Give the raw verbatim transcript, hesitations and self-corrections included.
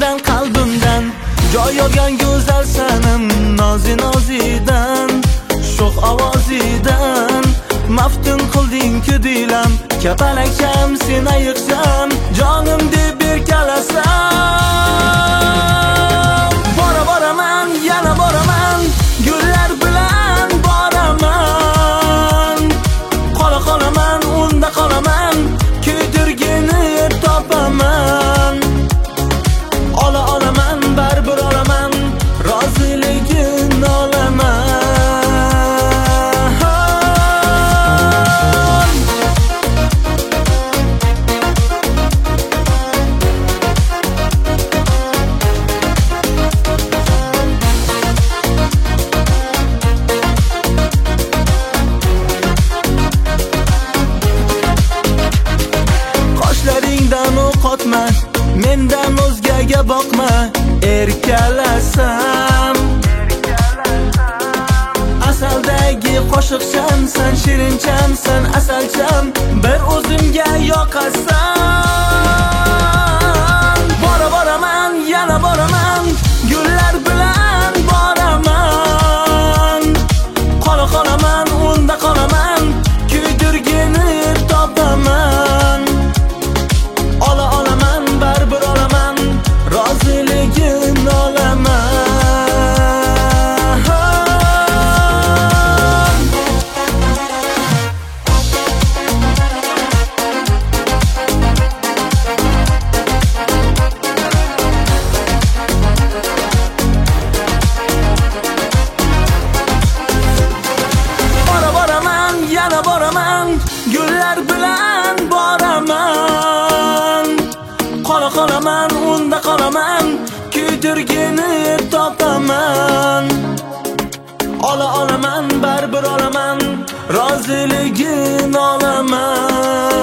ko'nglimdan qalbimdan joy olgan go'zal sanim nozi nozidan sho'x ovozidan maftun qilding-ku dilam kapalakcham sen ayiqsan jonim deb berkalasam bora boraman yana boraman gullar bilan boraman qola qolaman unda qolaman kuydirgini topaman ola olaman baribir olaman roziligin olaman qoshlaringdan o'qotma mendan o'zgaga boqma erkalasam asaldagi qo'shiqchamsan shirinchamsan asalcham bir o'zimga yoqasan bora boraman yana boraman gullar bilan boraman qola qolaman unda qolaman kuydirgini topaman ola olaman baribir olaman roziligin olaman bora boraman yana boraman gullar bilan boraman qola qolaman unda qolaman kuydirgini topaman ola olaman baribir olaman roziligin olaman